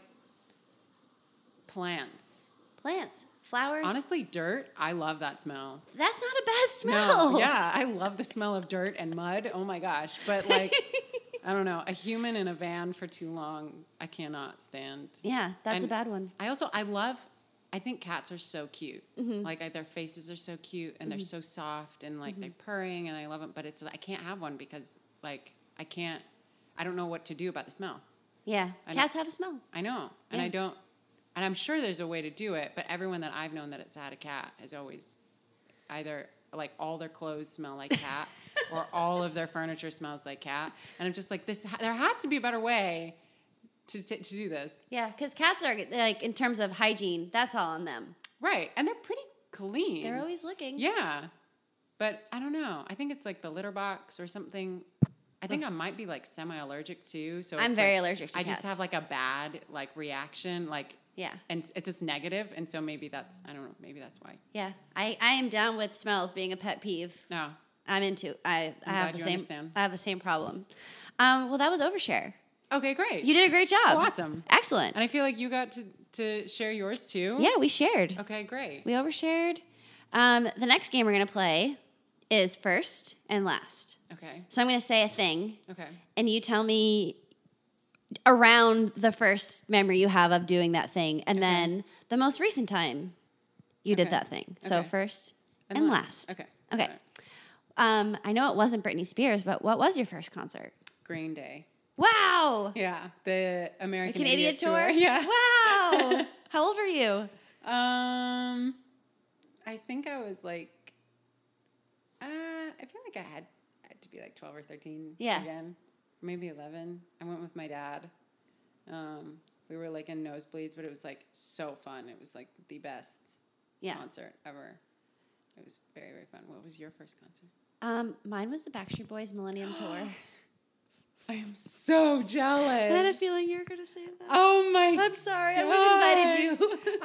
plants. Plants, flowers. Honestly, dirt, I love that smell. That's not a bad smell. No, yeah, I love the smell of dirt and mud. Oh my gosh. But like, I don't know, a human in a van for too long, I cannot stand. Yeah, that's And a bad one. I also, I love, I think cats are so cute. Mm-hmm. Like I, their faces are so cute and they're so soft and like they're purring and I love them. But it's, I can't have one because like, I can't, I don't know what to do about the smell. Yeah, I know. cats have a smell. I know. And Yeah. I don't, and I'm sure there's a way to do it, but everyone that I've known that it's had a cat has always either like all their clothes smell like cat or all of their furniture smells like cat. And I'm just like, this, there has to be a better way to, to, to do this. Yeah, because cats are like in terms of hygiene, that's all on them. Right. And they're pretty clean. They're always looking. Yeah. But I don't know. I think it's like the litter box or something. I think I might be like semi-allergic too. So I'm it's very like, allergic to I just cats. have like a bad like reaction, like, Yeah. and it's just negative, and so maybe that's I don't know, maybe that's why. Yeah, I, I am down with smells being a pet peeve. No, I'm into. I I I'm have glad the you same. understand. I have the same problem. Um, well, that was overshare. okay, great. You did a great job. Oh, awesome. Excellent. And I feel like you got to to share yours too. Yeah, we shared. Okay, great. We overshared. Um, the next game we're gonna play is first and last. Okay. So I'm gonna say a thing, Okay. and you tell me around the first memory you have of doing that thing, and then the most recent time you did Okay. that thing. So Okay. first and, last. Okay. Okay. Got it. Um, I know it wasn't Britney Spears, but what was your first concert? Green Day. Wow. Yeah, the American Canadian Idiot tour? Yeah. Wow. How old were you? Um, I think I was like, uh, I feel like I had, had to be like twelve or thirteen. Yeah. Again, maybe eleven. I went with my dad. Um, we were like in nosebleeds, but it was like so fun. It was like the best Yeah. concert ever. It was very, very fun. What was your first concert? Um, mine was the Backstreet Boys Millennium Tour. I am so jealous. I had a feeling you were going to say that. Oh my I'm sorry. I would have invited gosh. you.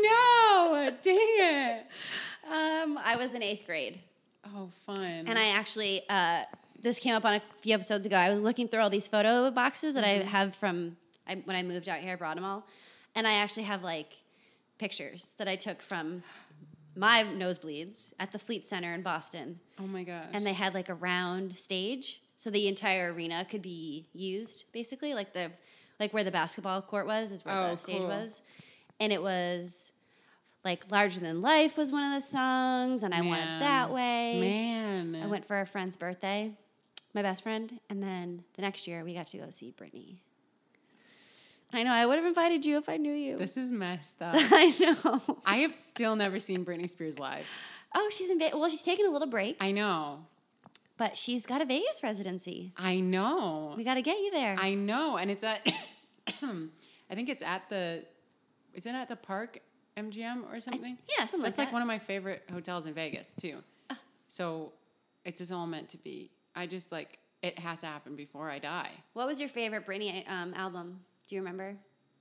I know. Dang it. um, I was in eighth grade. Oh, fun. And I actually, uh, this came up on a few episodes ago. I was looking through all these photo boxes that Mm-hmm. I have from I, when I moved out here. I brought them all. And I actually have like pictures that I took from my nosebleeds at the Fleet Center in Boston. Oh my gosh. And they had like a round stage, so the entire arena could be used, basically, like the like where the basketball court was is where Oh, the stage cool. was. And it was like Larger Than Life was one of the songs, and I Want It Man. That Way. Man. I went for a friend's birthday, my best friend, and then the next year we got to go see Britney. I know, I would have invited you if I knew you. This is messed up. I know. I have still never seen Britney Spears live. Oh, she's in Vegas. Well, she's taking a little break, I know. but she's got a Vegas residency. I know. We got to get you there. I know. And it's at, I think it's at the, is it at the Park M G M or something? yeah, something That's like like that. one of my favorite hotels in Vegas too. So it's just all meant to be. I just like, it has to happen before I die. What was your favorite Britney um, album? Do you remember?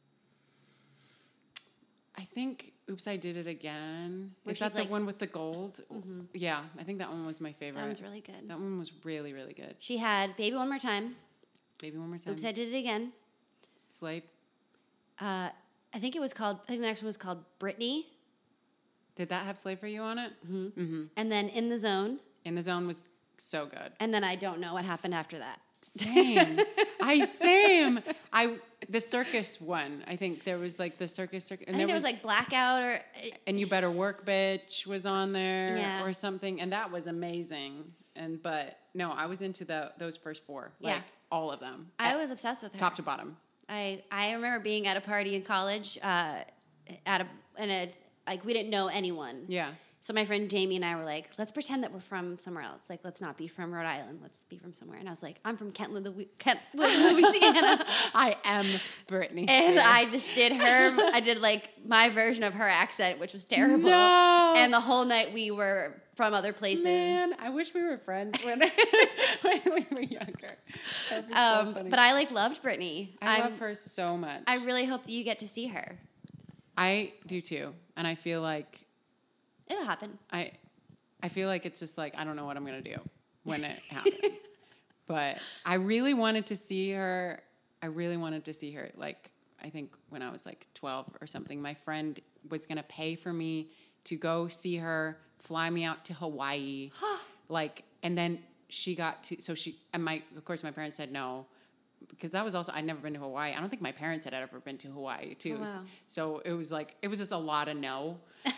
I think Oops, I Did It Again. Where Is that she's the like- one with the gold? Mm-hmm. Yeah, I think that one was my favorite. That one's really good. That one was really, really good. She had Baby One More Time. Baby One More Time. Oops, I Did It Again. Slave. Uh, I think it was called, I think the next one was called Britney. Did that have Slave for You on it? Mm-hmm. Mm-hmm. And then In the Zone. In the Zone was so good. And then I don't know what happened after that. Same. I same. I the circus one. I think there was like the circus circus. I think there was, like Blackout or... and You Better Work, Bitch was on there Yeah. or something, and that was amazing. And but no, I was into the those first four, like Yeah. all of them, I was obsessed with her. top to bottom. I, I remember being at a party in college uh, at a... And it's like, we didn't know anyone. Yeah. So my friend Jamie and I were like, let's pretend that we're from somewhere else. Like, let's not be from Rhode Island. Let's be from somewhere. And I was like, I'm from Kentwood, Louis- Kentwood Louisiana. I am Britney And Spears. I just did her, I did like my version of her accent, which was terrible. No. And the whole night we were from other places. Man, I wish we were friends when, when we were younger. That'd be so Um, funny. but I like loved Britney. I I'm- love her so much. I really hope that you get to see her. I do too, and I feel like It'll happen. I, I feel like it's just like I don't know what I'm gonna do when it happens, but I really wanted to see her. I really wanted to see her. Like I think when I was like twelve or something, my friend was gonna pay for me to go see her, fly me out to Hawaii, like, and then she got to. So she and my of course my parents said no. Because that was also I'd never been to Hawaii. I don't think my parents had ever been to Hawaii too. Oh, wow. So it was like it was just a lot of no.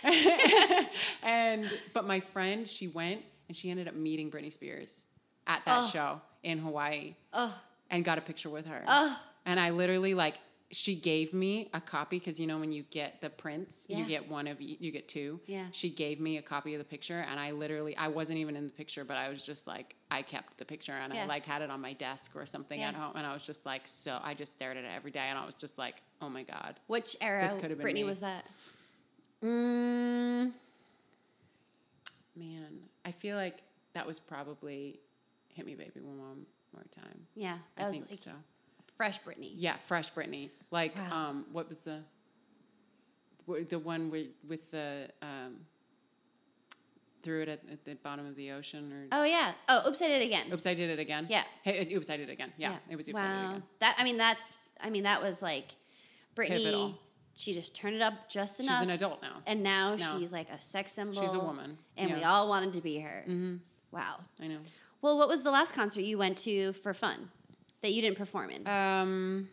and but my friend, she went and she ended up meeting Britney Spears at that Oh. show in Hawaii Oh, and got a picture with her. oh, And I literally like she gave me a copy because you know when you get the prints, Yeah. you get one of e- you get two. Yeah. She gave me a copy of the picture, and I literally I wasn't even in the picture, but I was just like I kept the picture and Yeah. I like had it on my desk or something Yeah. at home, and I was just like so I just stared at it every day, and I was just like oh my god. which era This could have been Britney me. was that? Mm, man, I feel like that was probably Hit Me Baby One More More Time. Yeah, that I was think like so. fresh Britney. Yeah, fresh Britney. Like, Wow. um, what was the wh- the one with with the um, threw it at, at the bottom of the ocean or Oh yeah. Oh, Oops, I Did It Again. Oops, I Did It Again. Yeah. Hey, Oops, I Did It Again. Yeah, it was Oops, I Did It Wow. Again. That I mean that's I mean that was like Britney. Pivotal. She just turned it up just She's enough. an adult now. And now No. she's like a sex symbol. She's a woman. And we Yeah. all wanted to be her. Mm-hmm. Wow. I know. Well, what was the last concert you went to for fun that you didn't perform in? Um,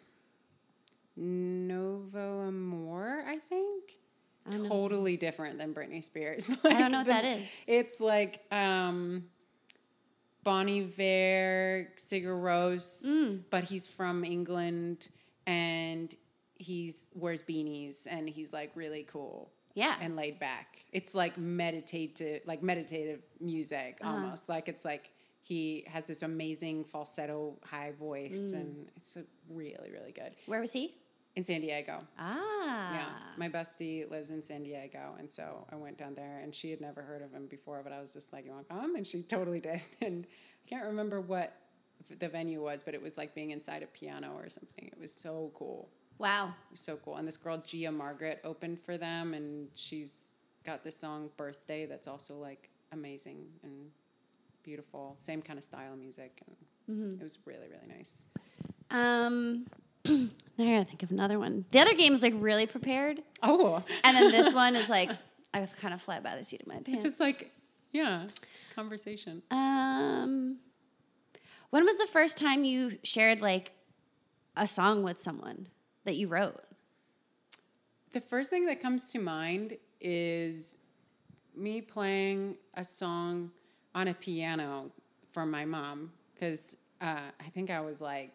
Novo Amor, I think. I don't know. Totally different than Britney Spears. I Like, don't know what the- that is. It's like um, Bonnie Vare, Sigur Rós, Mm. but he's from England and he's wears beanies and he's like really cool Yeah. and laid back. It's like meditative, like meditative music Uh-huh. almost. Like it's like he has this amazing falsetto high voice Mm. and it's a really really good. Where was he? In San Diego. Ah. Yeah, my bestie lives in San Diego, and so I went down there, and she had never heard of him before, but I was just like, you want to come? And she totally did. And I can't remember what the venue was, but it was like being inside a piano or something. It was so cool. Wow. It was so cool. And this girl, Gia Margaret, opened for them, and she's got this song, Birthday, that's also like amazing and beautiful. Same kind of style of music. And Mm-hmm. it was really, really nice. Um, now I gotta think of another one. The other game is like really prepared, Oh. and then this one is like I kind of fly by the seat of my pants. It's just like, yeah, conversation. Um, when was the first time you shared like a song with someone that you wrote? The first thing that comes to mind is me playing a song on a piano for my mom, because uh, I think I was like,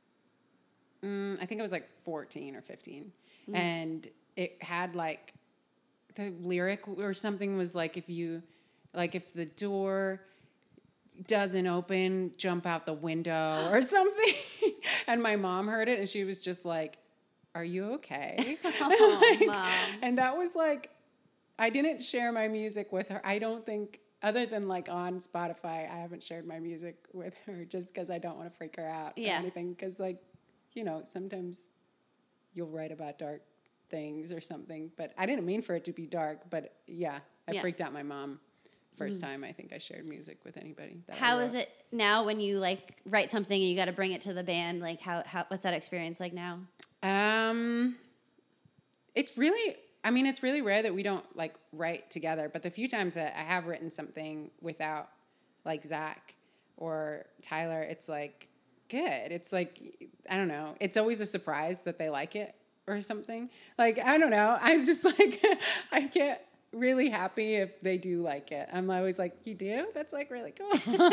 mm, I think I was like fourteen or fifteen, mm. and it had like the lyric or something was like, if you, like if the door doesn't open, jump out the window or something. And my mom heard it and she was just like, are you okay? Oh, like, Mom. And that was like, I didn't share my music with her. I don't think, other than like on Spotify, I haven't shared my music with her just because I don't want to freak her out yeah. or anything. Because like, you know, sometimes you'll write about dark things or something, but I didn't mean for it to be dark. But yeah, I yeah. freaked out my mom. First mm. time I think I shared music with anybody. That how is it now when you like write something and you got to bring it to the band? Like how, how what's that experience like now? Um, it's really, I mean, it's really rare that we don't like write together, but the few times that I have written something without like Zach or Tyler, it's like good. It's like, I don't know. It's always a surprise that they like it or something. Like, I don't know. I'm just like, I get really happy if they do like it. I'm always like, you do? That's like really cool.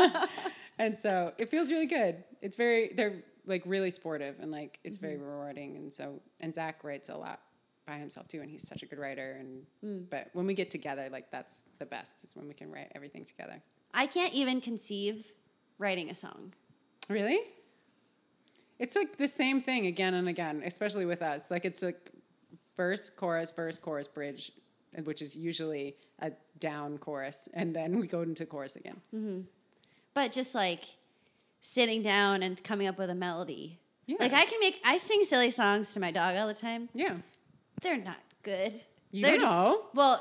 And so it feels really good. It's very, they're like really sportive and like, it's mm-hmm. very rewarding. And so, and Zach writes a lot by himself too. And he's such a good writer. And, mm. but when we get together, like that's the best is when we can write everything together. I can't even conceive writing a song. Really? It's like the same thing again and again, especially with us. Like it's like verse, chorus, verse, chorus, bridge, which is usually a down chorus. And then we go into chorus again. Mm-hmm. But just like sitting down and coming up with a melody. Yeah. Like I can make, I sing silly songs to my dog all the time. Yeah. They're not good. You They're know. Just, well,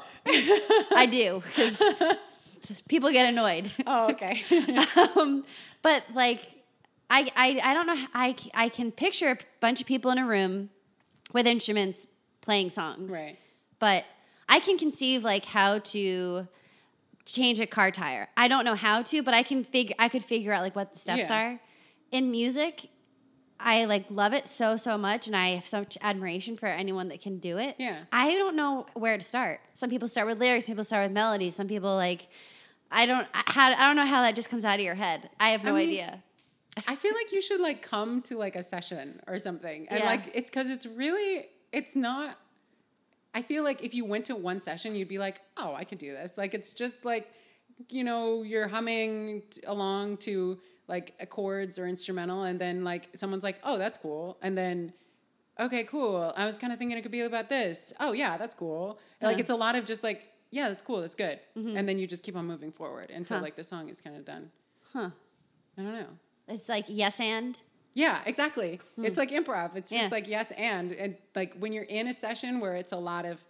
I do because people get annoyed. Oh, okay. um, but like, I, I, I don't know. I, I can picture a bunch of people in a room with instruments playing songs. Right. But I can conceive like how to change a car tire. I don't know how to, but I can figure, I could figure out like what the steps yeah. are. In music, I like love it so, so much. And I have so much admiration for anyone that can do it. Yeah. I don't know where to start. Some people start with lyrics. Some people start with melodies. Some people like, I don't, how, I don't know how that just comes out of your head. I have no I mean, idea. I feel like you should like come to like a session or something. And yeah. like, it's cause it's really, it's not, I feel like if you went to one session, you'd be like, oh, I can do this. Like, it's just like, you know, you're humming t- along to like chords or instrumental. And then like, someone's like, oh, that's cool. And then, okay, cool. I was kind of thinking it could be about this. Oh yeah, that's cool. Huh. Like, it's a lot of just like, yeah, that's cool. That's good. Mm-hmm. And then you just keep on moving forward until huh. like the song is kind of done. Huh. I don't know. It's like yes and? Yeah, exactly. Hmm. It's like improv. It's just yeah. like yes and. And like when you're in a session where it's a lot of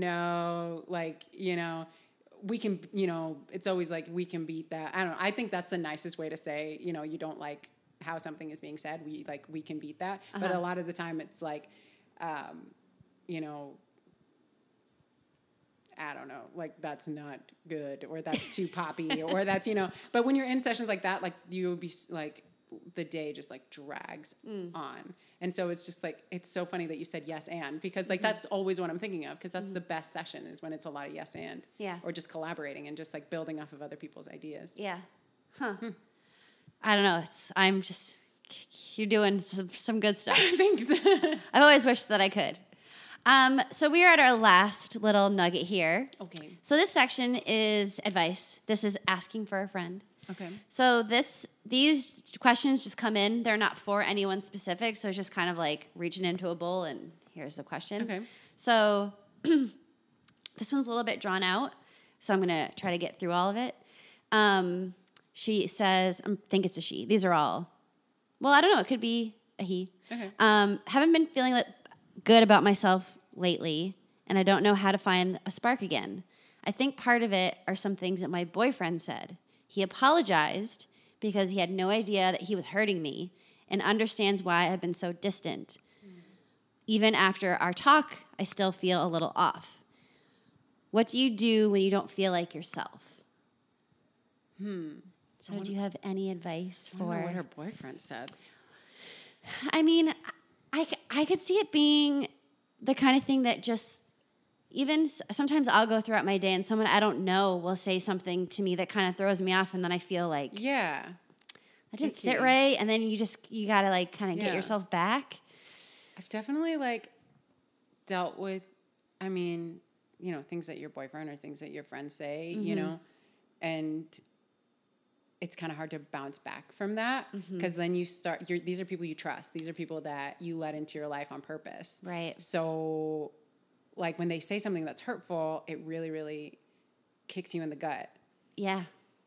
no, like, you know, we can, you know, it's always like we can beat that. I don't know. I think that's the nicest way to say, you know, you don't like how something is being said. We like, we can beat that. Uh-huh. But a lot of the time it's like, um, you know, I don't know, like that's not good or that's too poppy or that's, you know, but when you're in sessions like that, like you'll be like, the day just like drags mm. on. And so it's just like, it's so funny that you said yes and, because like mm-hmm. that's always what I'm thinking of, because that's mm-hmm. the best session is when it's a lot of yes and. Yeah. Or just collaborating and just like building off of other people's ideas. Yeah. Huh. Hmm. I don't know. It's, I'm just, you're doing some, some good stuff. Thanks. I've always wished that I could. Um, so we are at our last little nugget here. Okay. So this section is advice. This is asking for a friend. Okay. So this these questions just come in. They're not for anyone specific. So it's just kind of like reaching into a bowl and here's the question. Okay. So this one's a little bit drawn out. So I'm going to try to get through all of it. Um, she says, I think it's a she. These are all, well, I don't know. It could be a he. Okay. Um, haven't been feeling like good about myself lately, and I don't know how to find a spark again. I think part of it are some things that my boyfriend said. He apologized because he had no idea that he was hurting me and understands why I've been so distant. Mm. Even after our talk, I still feel a little off. What do you do when you don't feel like yourself? Hmm. So do you have any advice I don't know for... what her boyfriend said. I mean, I, I could see it being the kind of thing that just... Even sometimes I'll go throughout my day and someone I don't know will say something to me that kind of throws me off, and then I feel like... Yeah. I didn't Icky. sit right, and then you just... You got to, like, kind of Yeah. get yourself back. I've definitely, like, dealt with, I mean, you know, things that your boyfriend or things that your friends say, mm-hmm. you know, and it's kind of hard to bounce back from that because mm-hmm. then you start, you're, these are people you trust. These are people that you let into your life on purpose. Right. So, like, when they say something that's hurtful, it really, really kicks you in the gut. Yeah.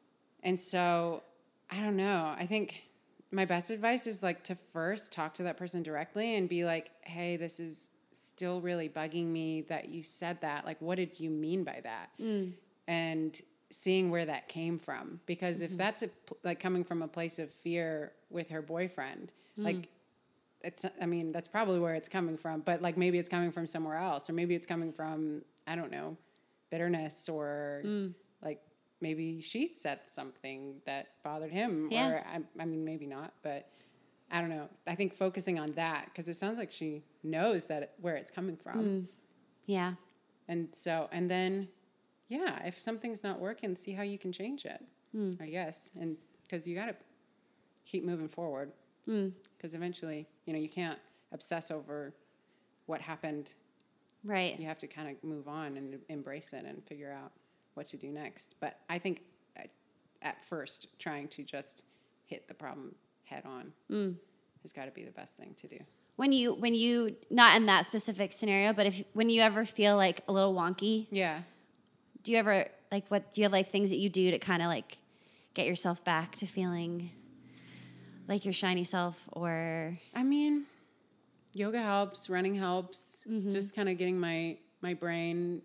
And so, I don't know. I think my best advice is, like, to first talk to that person directly and be like, hey, this is still really bugging me that you said that. Like, what did you mean by that? Mm. And seeing where that came from. Because mm-hmm. if that's, a, like, coming from a place of fear with her boyfriend, mm. like, it's, I mean, that's probably where it's coming from. But, like, maybe it's coming from somewhere else. Or maybe it's coming from, I don't know, bitterness or, mm. like, maybe she said something that bothered him. Yeah. Or, I, I mean, maybe not, but I don't know. I think focusing on that, because it sounds like she knows that it, where it's coming from. Mm. Yeah. And so, and then, yeah, if something's not working, see how you can change it, mm. I guess. And because you got to keep moving forward. Because mm. eventually, you know, you can't obsess over what happened. Right. You have to kind of move on and embrace it and figure out what to do next. But I think at, at first, trying to just hit the problem head on mm. has got to be the best thing to do. When you, when you, not in that specific scenario, but if when you ever feel like a little wonky, yeah, do you ever like what? Do you have like things that you do to kind of like get yourself back to feeling like your shiny self? Or I mean, yoga helps, running helps, mm-hmm. just kind of getting my my brain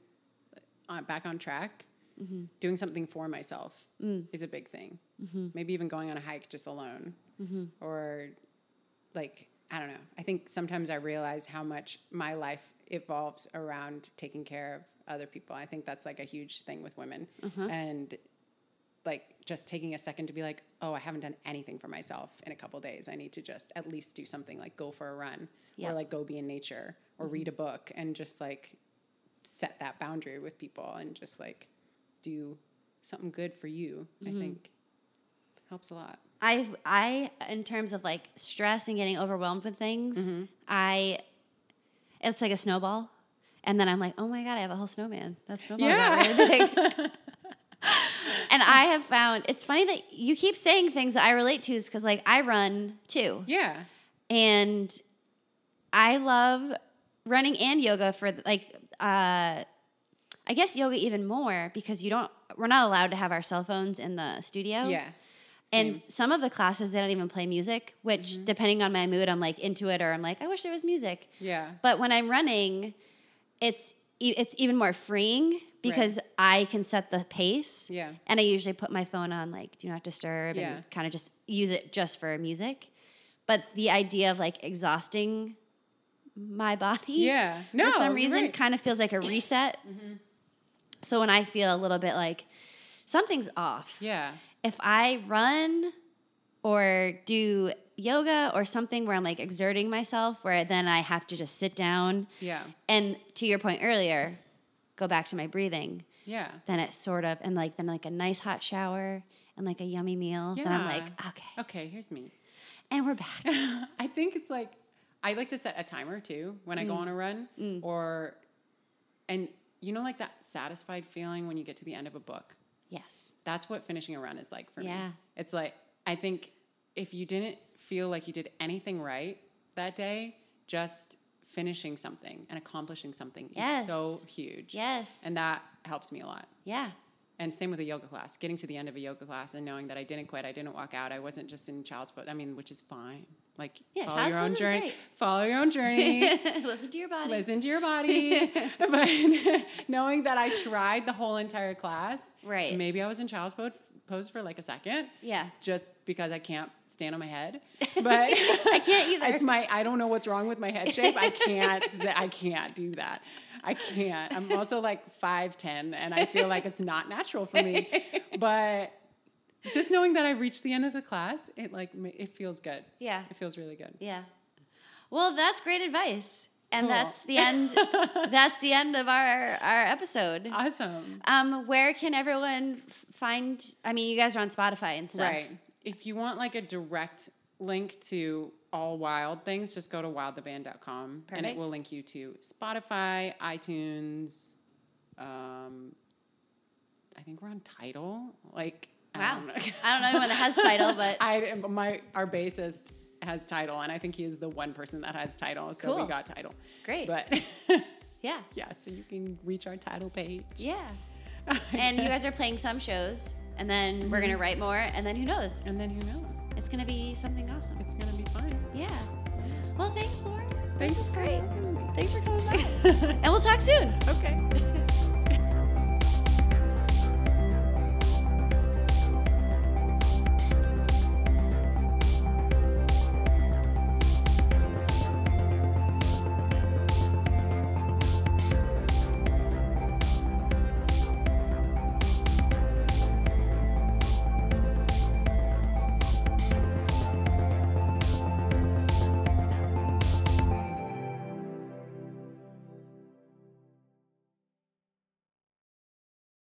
on, back on track. Mm-hmm. Doing something for myself mm. is a big thing. Mm-hmm. Maybe even going on a hike just alone. Mm-hmm. Or, like, I don't know. I think sometimes I realize how much my life evolves around taking care of other people. I think that's, like, a huge thing with women. Mm-hmm. And, like, just taking a second to be like, oh, I haven't done anything for myself in a couple days. I need to just at least do something, like go for a run. Yep. Or, like, go be in nature. Or mm-hmm. read a book. And just, like, set that boundary with people. And just, like, do something good for you, mm-hmm. I think helps a lot. I, I, in terms of like stress and getting overwhelmed with things, mm-hmm. I, it's like a snowball. And then I'm like, oh my God, I have a whole snowman. That snowball yeah. got really big. And I have found, it's funny that you keep saying things that I relate to is because like I run too. Yeah. And I love running and yoga for like, uh, I guess yoga even more because you don't, we're not allowed to have our cell phones in the studio. Yeah. Same. And some of the classes, they don't even play music, which mm-hmm. depending on my mood, I'm like into it or I'm like, I wish there was music. Yeah. But when I'm running, it's it's even more freeing because right. I can set the pace. Yeah. And I usually put my phone on like do not disturb yeah. and kind of just use it just for music. But the idea of like exhausting my body yeah. no, for some reason right. kind of feels like a reset. Mm-hmm. So when I feel a little bit like something's off, yeah. if I run or do yoga or something where I'm like exerting myself, where then I have to just sit down, yeah. and to your point earlier, go back to my breathing, yeah. then it's sort of and like then like a nice hot shower and like a yummy meal, yeah. then I'm like okay, okay, here's me, and we're back. I think it's like I like to set a timer too when I mm. go on a run, mm. or and. You know, like that satisfied feeling when you get to the end of a book? Yes. That's what finishing a run is like for yeah. me. It's like, I think if you didn't feel like you did anything right that day, just finishing something and accomplishing something yes. is so huge. Yes. And that helps me a lot. Yeah. And same with a yoga class. Getting to the end of a yoga class and knowing that I didn't quit, I didn't walk out, I wasn't just in child's pose. I mean, which is fine. Like, yeah, follow your own journey. Great. Follow your own journey. Listen to your body. Listen to your body. But knowing that I tried the whole entire class, right? Maybe I was in child's pose, pose for like a second. Yeah. Just because I can't stand on my head. But I can't either. It's my, I don't know what's wrong with my head shape. I can't, I can't do that. I can't. I'm also like five ten and I feel like it's not natural for me. But just knowing that I reached the end of the class, it like, it feels good. Yeah. It feels really good. Yeah. Well, that's great advice. And Cool. that's the end. That's the end of our, our episode. Awesome. Um, where can everyone f- find, I mean, you guys are on Spotify and stuff. Right. If you want like a direct link to all Wild things, just go to wild the band dot com and it will link you to Spotify, iTunes. Um, I think we're on Tidal. Like, Wow. I don't know. I don't know anyone that has Tidal, but I my our bassist has Tidal, and I think he is the one person that has Tidal, so Cool. we got Tidal. great. But Yeah. yeah, so you can reach our Tidal page. Yeah. And you guys are playing some shows, and then mm-hmm. we're going to write more, and then who knows? And then who knows? It's going to be something awesome. It's going to be fun. Yeah. Well, thanks, Lauren. Thanks This is for great. having me. Thanks for coming by. And we'll talk soon. Okay.